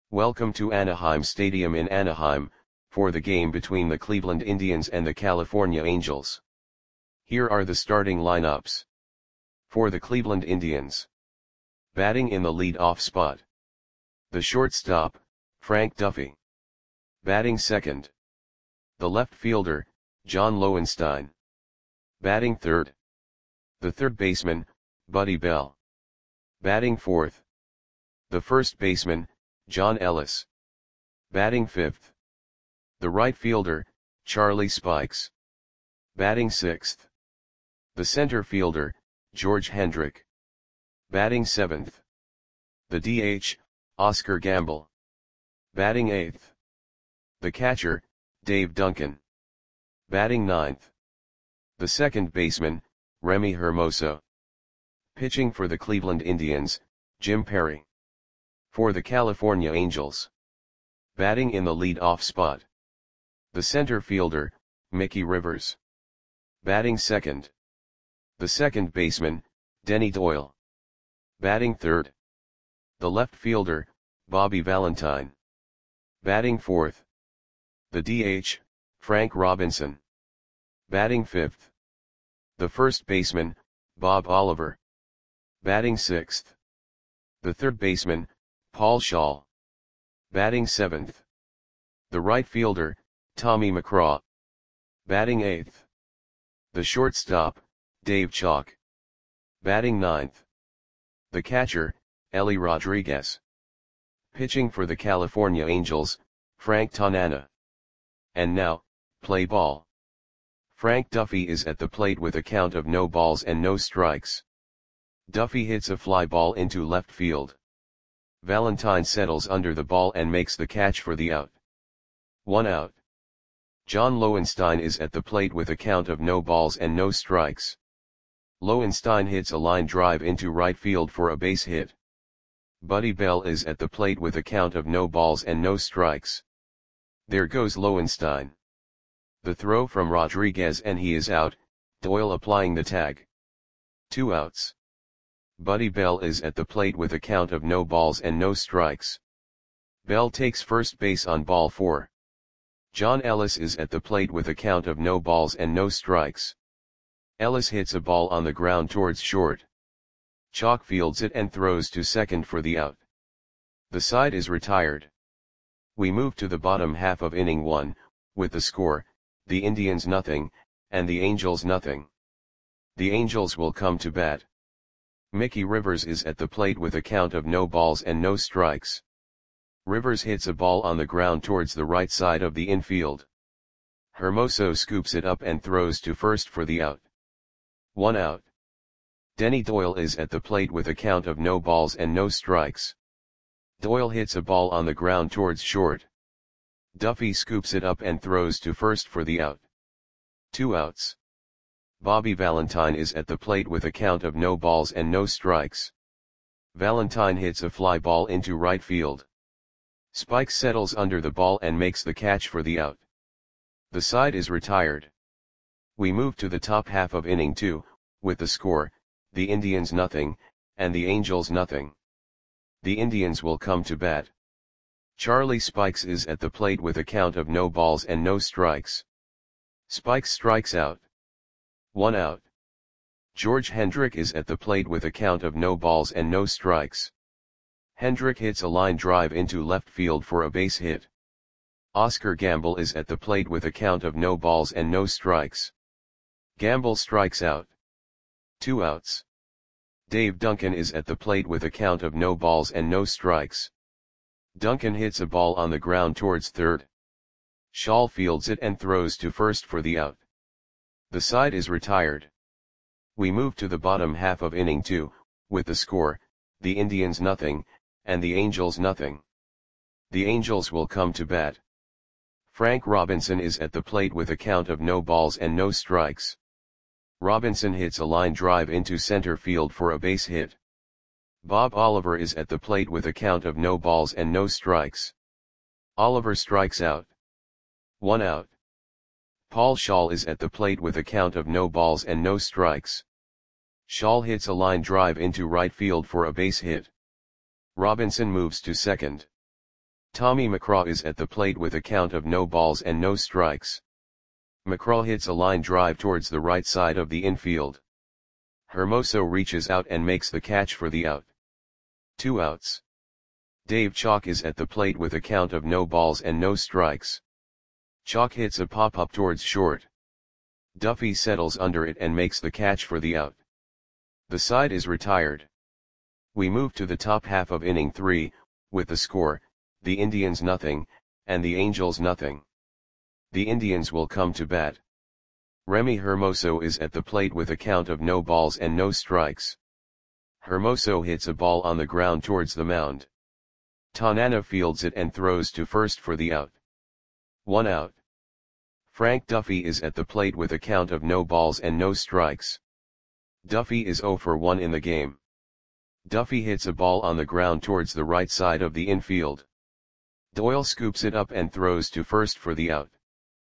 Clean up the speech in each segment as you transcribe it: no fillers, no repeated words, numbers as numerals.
Welcome to Anaheim Stadium in Anaheim, for the game between the Cleveland Indians and the California Angels. Here are the starting lineups. For the Cleveland Indians. Batting in the lead-off spot. The shortstop, Frank Duffy. Batting second. The left fielder, John Lowenstein. Batting third. The third baseman, Buddy Bell. Batting fourth. The first baseman, John Ellis. Batting fifth. The right fielder, Charlie Spikes. Batting sixth. The center fielder, George Hendrick. Batting seventh. The DH, Oscar Gamble. Batting eighth. The catcher, Dave Duncan. Batting ninth. The second baseman, Remy Hermoso. Pitching for the Cleveland Indians, Jim Perry. For the California Angels. Batting in the lead-off spot. The center fielder, Mickey Rivers. Batting second. The second baseman, Denny Doyle. Batting third. The left fielder, Bobby Valentine. Batting fourth. The DH, Frank Robinson. Batting fifth. The first baseman, Bob Oliver. Batting sixth. The third baseman, Paul Shaw. Batting seventh. The right fielder, Tommy McCraw. Batting eighth. The shortstop, Dave Chalk. Batting ninth. The catcher, Ellie Rodriguez. Pitching for the California Angels, Frank Tanana. And now, play ball. Frank Duffy is at the plate with a count of no balls and no strikes. Duffy hits a fly ball into left field. Valentine settles under the ball and makes the catch for the out. 1 out. John Lowenstein is at the plate with a count of no balls and no strikes. Lowenstein hits a line drive into right field for a base hit. Buddy Bell is at the plate with a count of no balls and no strikes. There goes Lowenstein. The throw from Rodriguez and he is out, Doyle applying the tag. 2 outs. Buddy Bell is at the plate with a count of no balls and no strikes. Bell takes first base on ball 4. John Ellis is at the plate with a count of no balls and no strikes. Ellis hits a ball on the ground towards short. Chalk fields it and throws to second for the out. The side is retired. We move to the bottom half of inning 1, with the score, the Indians nothing, and the Angels nothing. The Angels will come to bat. Mickey Rivers is at the plate with a count of no balls and no strikes. Rivers hits a ball on the ground towards the right side of the infield. Hermoso scoops it up and throws to first for the out. 1 out. Denny Doyle is at the plate with a count of no balls and no strikes. Doyle hits a ball on the ground towards short. Duffy scoops it up and throws to first for the out. 2 outs. Bobby Valentine is at the plate with a count of no balls and no strikes. Valentine hits a fly ball into right field. Spikes settles under the ball and makes the catch for the out. The side is retired. We move to the top half of inning 2, with the score, the Indians nothing, and the Angels nothing. The Indians will come to bat. Charlie Spikes is at the plate with a count of no balls and no strikes. Spikes strikes out. 1 out. George Hendrick is at the plate with a count of no balls and no strikes. Hendrick hits a line drive into left field for a base hit. Oscar Gamble is at the plate with a count of no balls and no strikes. Gamble strikes out. 2 outs. Dave Duncan is at the plate with a count of no balls and no strikes. Duncan hits a ball on the ground towards third. Shaw fields it and throws to first for the out. The side is retired. We move to the bottom half of inning 2, with the score, the Indians nothing, and the Angels nothing. The Angels will come to bat. Frank Robinson is at the plate with a count of no balls and no strikes. Robinson hits a line drive into center field for a base hit. Bob Oliver is at the plate with a count of no balls and no strikes. Oliver strikes out. 1 out. Paul Shaw is at the plate with a count of no balls and no strikes. Shaw hits a line drive into right field for a base hit. Robinson moves to second. Tommy McCraw is at the plate with a count of no balls and no strikes. McCraw hits a line drive towards the right side of the infield. Hermoso reaches out and makes the catch for the out. 2 outs. Dave Chalk is at the plate with a count of no balls and no strikes. Chalk hits a pop-up towards short. Duffy settles under it and makes the catch for the out. The side is retired. We move to the top half of inning 3, with the score, the Indians nothing, and the Angels nothing. The Indians will come to bat. Remy Hermoso is at the plate with a count of no balls and no strikes. Hermoso hits a ball on the ground towards the mound. Tanana fields it and throws to first for the out. 1 out. Frank Duffy is at the plate with a count of no balls and no strikes. Duffy is 0 for 1 in the game. Duffy hits a ball on the ground towards the right side of the infield. Doyle scoops it up and throws to first for the out.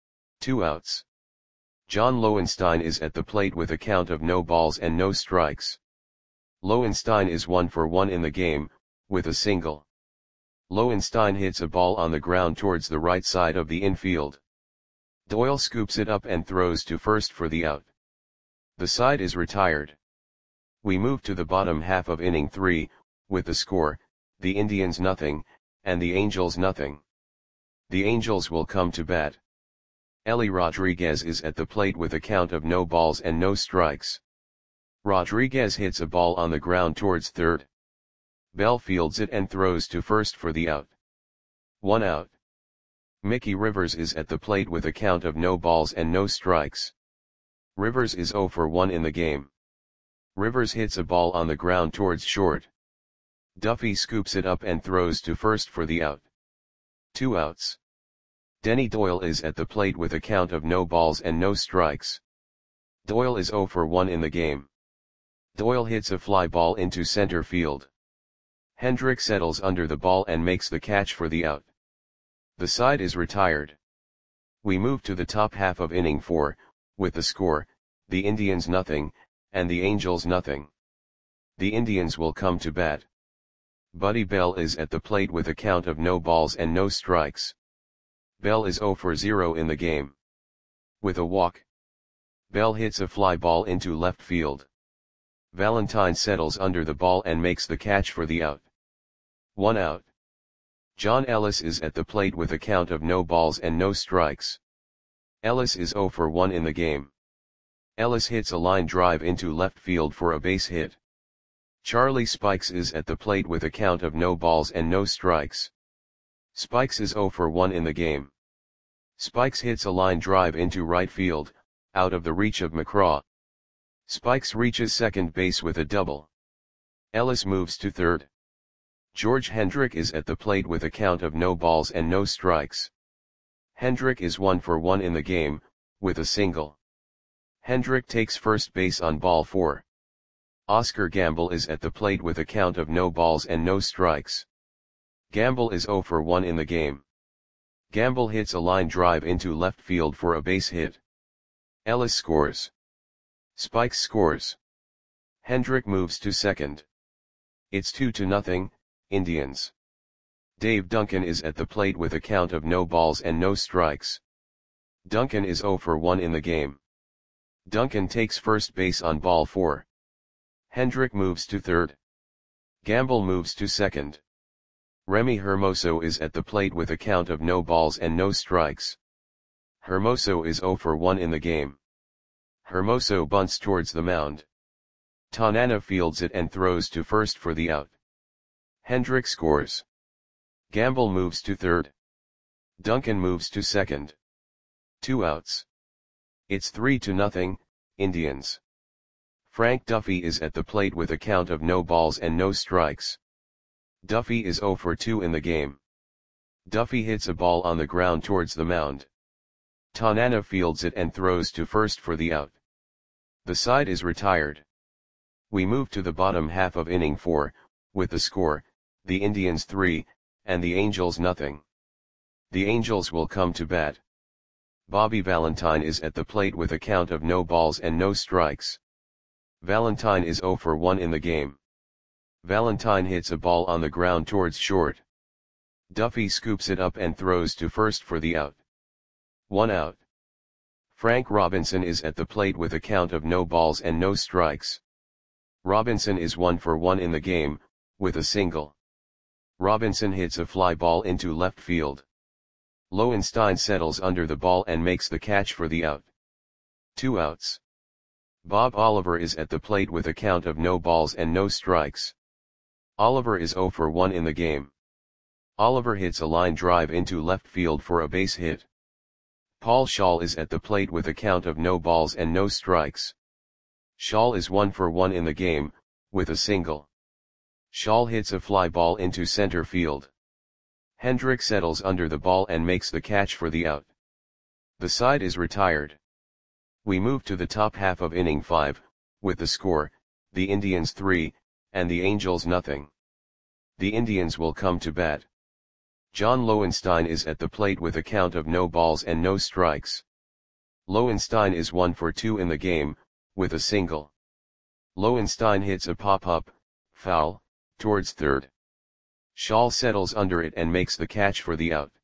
2 outs. John Lowenstein is at the plate with a count of no balls and no strikes. Lowenstein is 1 for 1 in the game, with a single. Lowenstein hits a ball on the ground towards the right side of the infield. Doyle scoops it up and throws to first for the out. The side is retired. We move to the bottom half of inning 3, with the score, the Indians nothing, and the Angels nothing. The Angels will come to bat. Ellie Rodriguez is at the plate with a count of no balls and no strikes. Rodriguez hits a ball on the ground towards third. Bell fields it and throws to first for the out. 1 out. Mickey Rivers is at the plate with a count of no balls and no strikes. Rivers is 0 for 1 in the game. Rivers hits a ball on the ground towards short. Duffy scoops it up and throws to first for the out. 2 outs. Denny Doyle is at the plate with a count of no balls and no strikes. Doyle is 0 for 1 in the game. Doyle hits a fly ball into center field. Hendrick settles under the ball and makes the catch for the out. The side is retired. We move to the top half of inning 4, with the score, the Indians nothing, and the Angels nothing. The Indians will come to bat. Buddy Bell is at the plate with a count of no balls and no strikes. Bell is 0 for 0 in the game. With a walk. Bell hits a fly ball into left field. Valentine settles under the ball and makes the catch for the out. 1 out. John Ellis is at the plate with a count of no balls and no strikes. Ellis is 0 for 1 in the game. Ellis hits a line drive into left field for a base hit. Charlie Spikes is at the plate with a count of no balls and no strikes. Spikes is 0 for 1 in the game. Spikes hits a line drive into right field, out of the reach of McCraw. Spikes reaches second base with a double. Ellis moves to third. George Hendrick is at the plate with a count of no balls and no strikes. Hendrick is 1 for 1 in the game, with a single. Hendrick takes first base on ball 4. Oscar Gamble is at the plate with a count of no balls and no strikes. Gamble is 0 for 1 in the game. Gamble hits a line drive into left field for a base hit. Ellis scores. Spikes scores. Hendrick moves to second. It's 2-0, Indians. Dave Duncan is at the plate with a count of no balls and no strikes. Duncan is 0 for 1 in the game. Duncan takes first base on ball 4. Hendrick moves to third. Gamble moves to second. Remy Hermoso is at the plate with a count of no balls and no strikes. Hermoso is 0 for 1 in the game. Hermoso bunts towards the mound. Tanana fields it and throws to first for the out. Hendrick scores. Gamble moves to third. Duncan moves to second. 2 outs. It's 3-0, Indians. Frank Duffy is at the plate with a count of no balls and no strikes. Duffy is 0 for 2 in the game. Duffy hits a ball on the ground towards the mound. Tanana fields it and throws to first for the out. The side is retired. We move to the bottom half of inning 4, with the score, the Indians 3, and the Angels nothing. The Angels will come to bat. Bobby Valentine is at the plate with a count of no balls and no strikes. Valentine is 0 for 1 in the game. Valentine hits a ball on the ground towards short. Duffy scoops it up and throws to first for the out. 1 out. Frank Robinson is at the plate with a count of no balls and no strikes. Robinson is 1 for 1 in the game, with a single. Robinson hits a fly ball into left field. Lowenstein settles under the ball and makes the catch for the out. 2 outs. Bob Oliver is at the plate with a count of no balls and no strikes. Oliver is 0 for 1 in the game. Oliver hits a line drive into left field for a base hit. Paul Schall is at the plate with a count of no balls and no strikes. Schall is 1 for 1 in the game, with a single. Schall hits a fly ball into center field. Hendrick settles under the ball and makes the catch for the out. The side is retired. We move to the top half of inning 5, with the score, the Indians 3, and the Angels nothing. The Indians will come to bat. John Lowenstein is at the plate with a count of no balls and no strikes. Lowenstein is 1 for 2 in the game, with a single. Lowenstein hits a pop-up, foul, towards third. Schall settles under it and makes the catch for the out.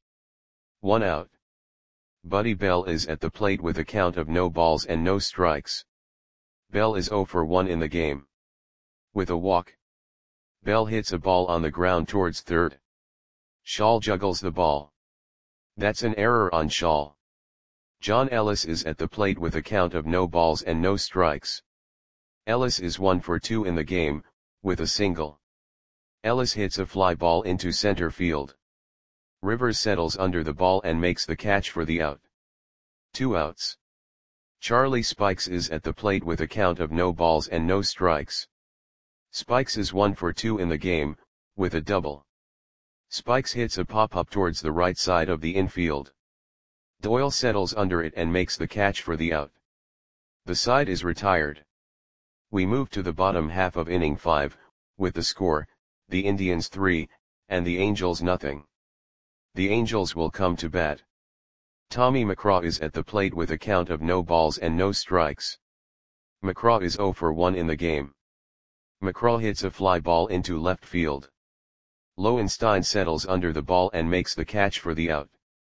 1 out. Buddy Bell is at the plate with a count of no balls and no strikes. Bell is 0 for 1 in the game. With a walk. Bell hits a ball on the ground towards third. Schall juggles the ball. That's an error on Schall. John Ellis is at the plate with a count of no balls and no strikes. Ellis is 1 for 2 in the game, with a single. Ellis hits a fly ball into center field. Rivers settles under the ball and makes the catch for the out. 2 outs. Charlie Spikes is at the plate with a count of no balls and no strikes. Spikes is 1 for 2 in the game, with a double. Spikes hits a pop-up towards the right side of the infield. Doyle settles under it and makes the catch for the out. The side is retired. We move to the bottom half of inning 5, with the score, the Indians 3, and the Angels nothing. The Angels will come to bat. Tommy McCraw is at the plate with a count of no balls and no strikes. McCraw is 0 for 1 in the game. McCraw hits a fly ball into left field. Lowenstein settles under the ball and makes the catch for the out.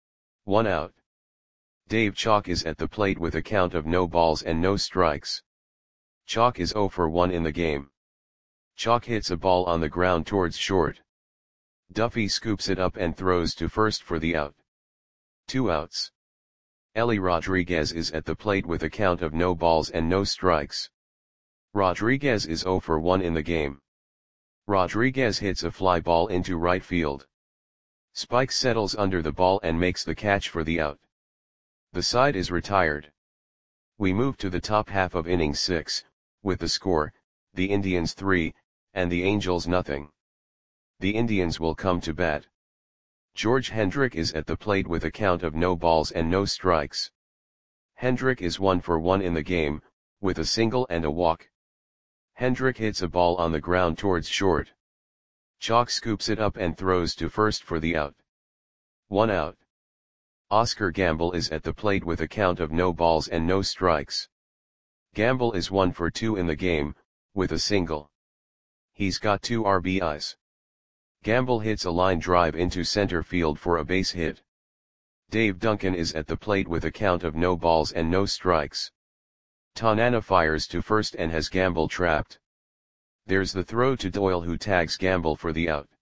1 out. Dave Chalk is at the plate with a count of no balls and no strikes. Chalk is 0 for 1 in the game. Chalk hits a ball on the ground towards short. Duffy scoops it up and throws to first for the out. 2 outs. Ellie Rodriguez is at the plate with a count of no balls and no strikes. Rodriguez is 0 for 1 in the game. Rodriguez hits a fly ball into right field. Spikes settles under the ball and makes the catch for the out. The side is retired. We move to the top half of inning 6, with the score, the Indians 3, and the Angels nothing. The Indians will come to bat. George Hendrick is at the plate with a count of no balls and no strikes. Hendrick is 1 for 1 in the game, with a single and a walk. Hendrick hits a ball on the ground towards short. Chalk scoops it up and throws to first for the out. 1 out. Oscar Gamble is at the plate with a count of no balls and no strikes. Gamble is 1 for 2 in the game, with a single. He's got 2 RBIs. Gamble hits a line drive into center field for a base hit. Dave Duncan is at the plate with a count of no balls and no strikes. Tanana fires to first and has Gamble trapped. There's the throw to Doyle, who tags Gamble for the out.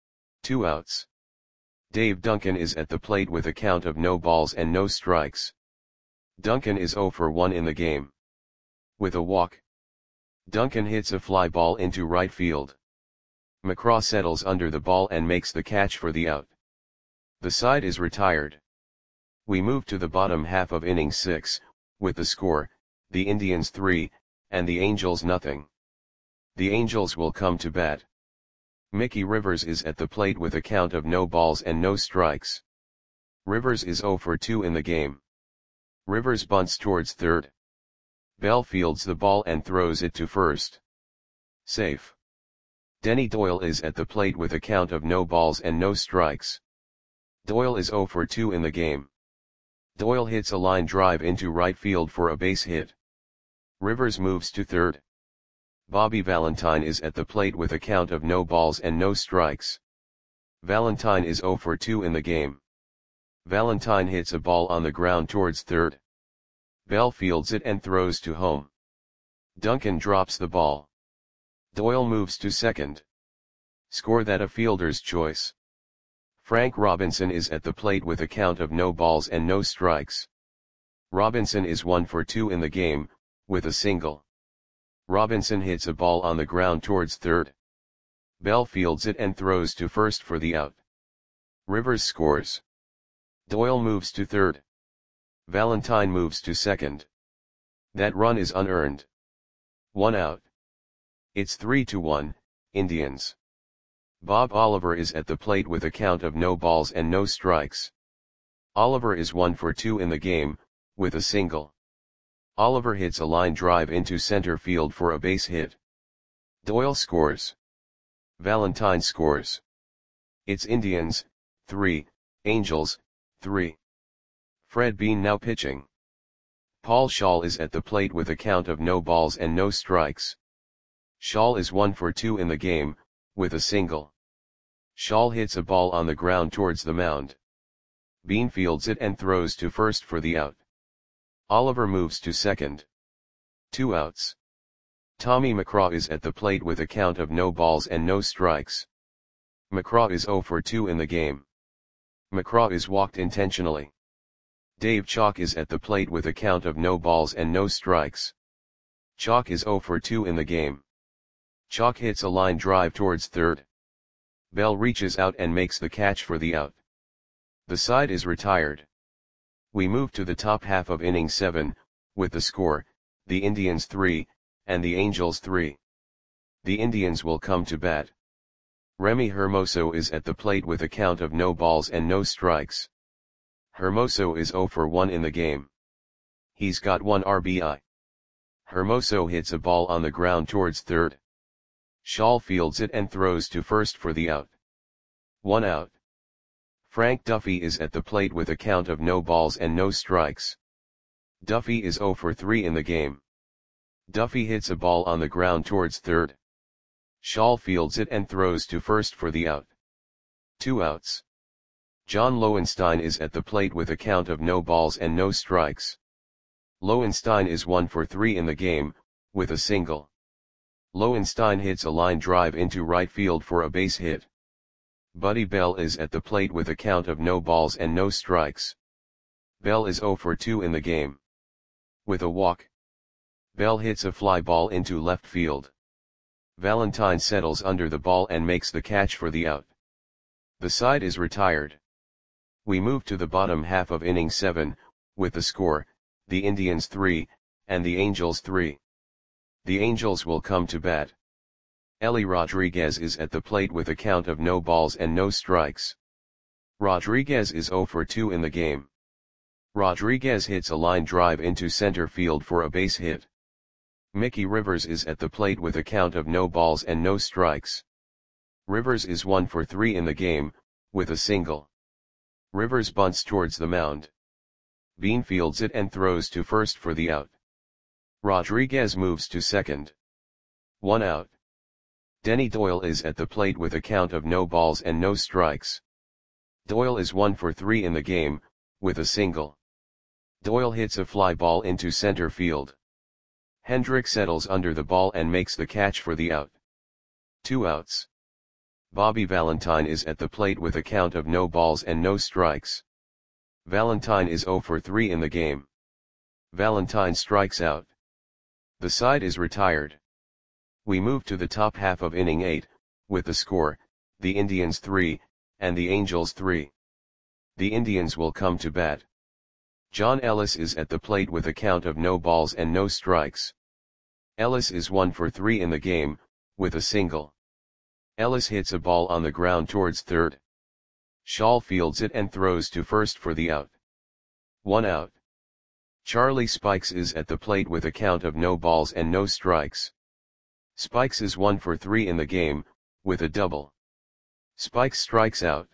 2 outs. Dave Duncan is at the plate with a count of no balls and no strikes. Duncan is 0 for 1 in the game. With a walk. Duncan hits a fly ball into right field. McCraw settles under the ball and makes the catch for the out. The side is retired. We move to the bottom half of inning 6, with the score, the Indians 3, and the Angels nothing. The Angels will come to bat. Mickey Rivers is at the plate with a count of no balls and no strikes. Rivers is 0 for 2 in the game. Rivers bunts towards third. Bell fields the ball and throws it to first. Safe. Denny Doyle is at the plate with a count of no balls and no strikes. Doyle is 0 for 2 in the game. Doyle hits a line drive into right field for a base hit. Rivers moves to third. Bobby Valentine is at the plate with a count of no balls and no strikes. Valentine is 0 for 2 in the game. Valentine hits a ball on the ground towards third. Bell fields it and throws to home. Duncan drops the ball. Doyle moves to second. Score that a fielder's choice. Frank Robinson is at the plate with a count of no balls and no strikes. Robinson is 1 for 2 in the game, with a single. Robinson hits a ball on the ground towards third. Bell fields it and throws to first for the out. Rivers scores. Doyle moves to third. Valentine moves to second. That run is unearned. 1 out. It's 3-1, Indians. Bob Oliver is at the plate with a count of no balls and no strikes. Oliver is 1 for 2 in the game, with a single. Oliver hits a line drive into center field for a base hit. Doyle scores. Valentine scores. It's Indians, 3, Angels, 3. Fred Bean now pitching. Paul Shaw is at the plate with a count of no balls and no strikes. Shaw is 1 for 2 in the game, with a single. Shaw hits a ball on the ground towards the mound. Bean fields it and throws to first for the out. Oliver moves to second. 2 outs. Tommy McCraw is at the plate with a count of no balls and no strikes. McCraw is 0 for 2 in the game. McCraw is walked intentionally. Dave Chalk is at the plate with a count of no balls and no strikes. Chalk is 0 for 2 in the game. Chalk hits a line drive towards third. Bell reaches out and makes the catch for the out. The side is retired. We move to the top half of inning 7, with the score, the Indians 3, and the Angels 3. The Indians will come to bat. Remy Hermoso is at the plate with a count of no balls and no strikes. Hermoso is 0 for 1 in the game. He's got 1 RBI. Hermoso hits a ball on the ground towards third. Shaw fields it and throws to first for the out. 1 out. Frank Duffy is at the plate with a count of no balls and no strikes. Duffy is 0 for 3 in the game. Duffy hits a ball on the ground towards third. Shaw fields it and throws to first for the out. 2 outs. John Lowenstein is at the plate with a count of no balls and no strikes. Lowenstein is 1 for 3 in the game, with a single. Lowenstein hits a line drive into right field for a base hit. Buddy Bell is at the plate with a count of no balls and no strikes. Bell is 0 for 2 in the game. With a walk. Bell hits a fly ball into left field. Valentine settles under the ball and makes the catch for the out. The side is retired. We move to the bottom half of inning 7, with the score, the Indians 3, and the Angels 3. The Angels will come to bat. Ellie Rodriguez is at the plate with a count of no balls and no strikes. Rodriguez is 0 for 2 in the game. Rodriguez hits a line drive into center field for a base hit. Mickey Rivers is at the plate with a count of no balls and no strikes. Rivers is 1 for 3 in the game, with a single. Rivers bunts towards the mound. Bean fields it and throws to first for the out. Rodriguez moves to second. 1 out. Denny Doyle is at the plate with a count of no balls and no strikes. Doyle is 1 for 3 in the game, with a single. Doyle hits a fly ball into center field. Hendrick settles under the ball and makes the catch for the out. 2 outs. Bobby Valentine is at the plate with a count of no balls and no strikes. Valentine is 0 for 3 in the game. Valentine strikes out. The side is retired. We move to the top half of inning 8, with the score, the Indians 3, and the Angels 3. The Indians will come to bat. John Ellis is at the plate with a count of no balls and no strikes. Ellis is 1 for 3 in the game, with a single. Ellis hits a ball on the ground towards third. Shaw fields it and throws to first for the out. 1 out. Charlie Spikes is at the plate with a count of no balls and no strikes. Spikes is 1 for 3 in the game, with a double. Spikes strikes out.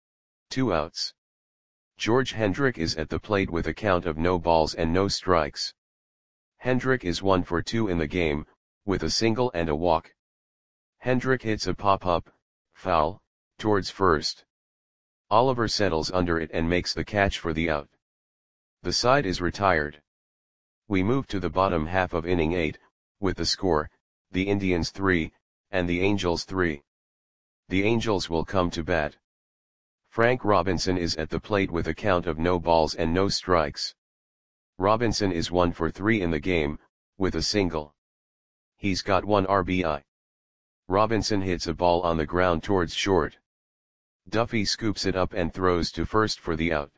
2 outs. George Hendrick is at the plate with a count of no balls and no strikes. Hendrick is 1 for 2 in the game, with a single and a walk. Hendrick hits a pop-up, foul, Towards first. Oliver settles under it and makes the catch for the out. The side is retired. We move to the bottom half of inning 8, with the score, the Indians 3, and the Angels 3. The Angels will come to bat. Frank Robinson is at the plate with a count of no balls and no strikes. Robinson is 1 for 3 in the game, with a single. He's got 1 RBI. Robinson hits a ball on the ground towards short. Duffy scoops it up and throws to first for the out.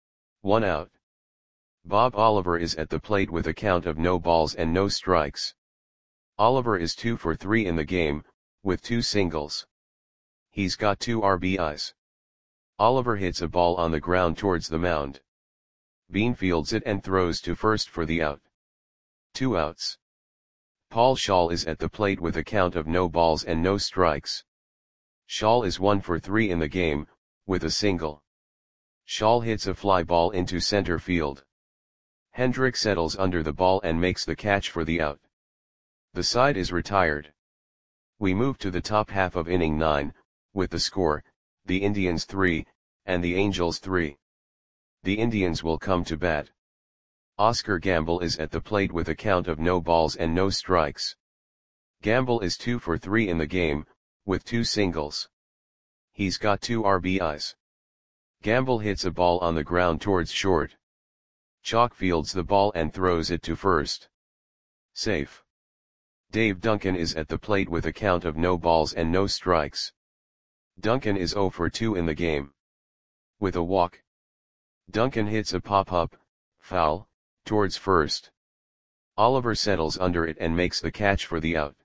1 out. Bob Oliver is at the plate with a count of no balls and no strikes. Oliver is 2 for 3 in the game, with 2 singles. He's got 2 RBIs. Oliver hits a ball on the ground towards the mound. Bean fields it and throws to first for the out. 2 outs. Paul Shaw is at the plate with a count of no balls and no strikes. Shaw is 1 for 3 in the game, with a single. Shaw hits a fly ball into center field. Hendrick settles under the ball and makes the catch for the out. The side is retired. We move to the top half of inning 9, with the score, the Indians 3, and the Angels 3. The Indians will come to bat. Oscar Gamble is at the plate with a count of no balls and no strikes. Gamble is 2 for 3 in the game, with 2 singles. He's got 2 RBIs. Gamble hits a ball on the ground towards short. Chalk fields the ball and throws it to first. Safe. Dave Duncan is at the plate with a count of no balls and no strikes. Duncan is 0 for 2 in the game. With a walk. Duncan hits a pop-up, foul, towards first. Oliver settles under it and makes the catch for the out.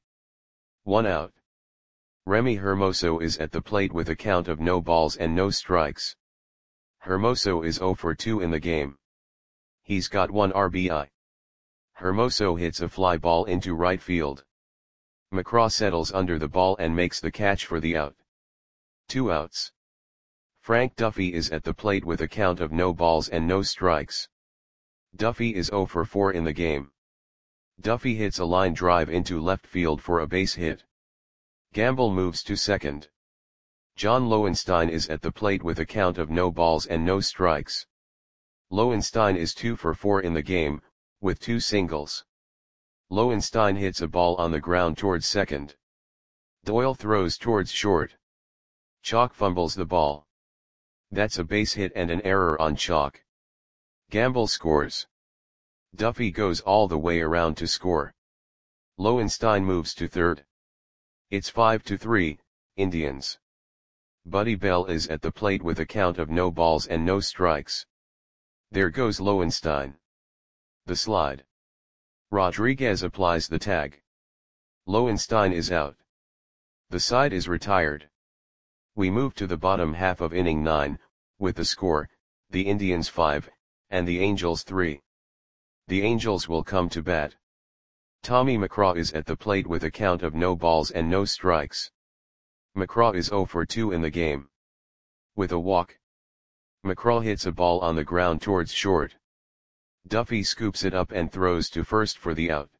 1 out. Remy Hermoso is at the plate with a count of no balls and no strikes. Hermoso is 0 for 2 in the game. He's got 1 RBI. Hermoso hits a fly ball into right field. McCraw settles under the ball and makes the catch for the out. 2 outs. Frank Duffy is at the plate with a count of no balls and no strikes. Duffy is 0 for 4 in the game. Duffy hits a line drive into left field for a base hit. Gamble moves to second. John Lowenstein is at the plate with a count of no balls and no strikes. Lowenstein is 2 for 4 in the game, with 2 singles. Lowenstein hits a ball on the ground towards second. Doyle throws towards short. Chalk fumbles the ball. That's a base hit and an error on Chalk. Gamble scores. Duffy goes all the way around to score. Lowenstein moves to third. It's 5-3, Indians. Buddy Bell is at the plate with a count of no balls and no strikes. There goes Lowenstein. The slide. Rodriguez applies the tag. Lowenstein is out. The side is retired. We move to the bottom half of inning 9, with the score, the Indians 5, and the Angels 3. The Angels will come to bat. Tommy McCraw is at the plate with a count of no balls and no strikes. McCraw is 0 for 2 in the game. With a walk. McCraw hits a ball on the ground towards short. Duffy scoops it up and throws to first for the out.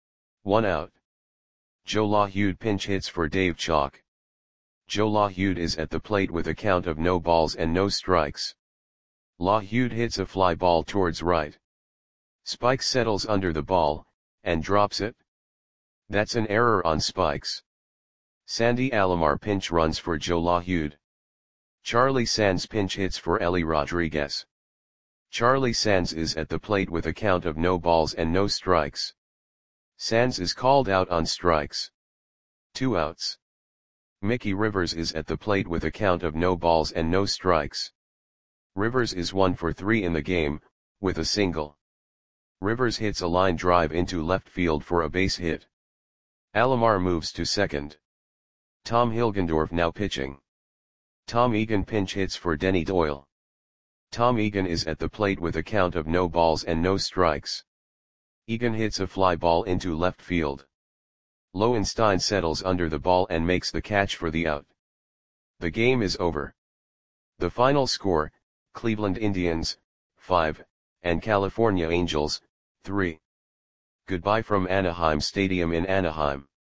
1 out. Joe LaHude pinch hits for Dave Chalk. Joe LaHude is at the plate with a count of no balls and no strikes. LaHude hits a fly ball towards right. Spikes settles under the ball, and drops it. That's an error on Spikes. Sandy Alomar pinch runs for Joe LaHude. Charlie Sands pinch hits for Ellie Rodriguez. Charlie Sands is at the plate with a count of no balls and no strikes. Sands is called out on strikes. 2 outs. Mickey Rivers is at the plate with a count of no balls and no strikes. Rivers is 1 for 3 in the game, with a single. Rivers hits a line drive into left field for a base hit. Alomar moves to second. Tom Hilgendorf now pitching. Tom Egan pinch hits for Denny Doyle. Tom Egan is at the plate with a count of no balls and no strikes. Egan hits a fly ball into left field. Lowenstein settles under the ball and makes the catch for the out. The game is over. The final score, Cleveland Indians, 5, and California Angels, 3. Goodbye from Anaheim Stadium in Anaheim.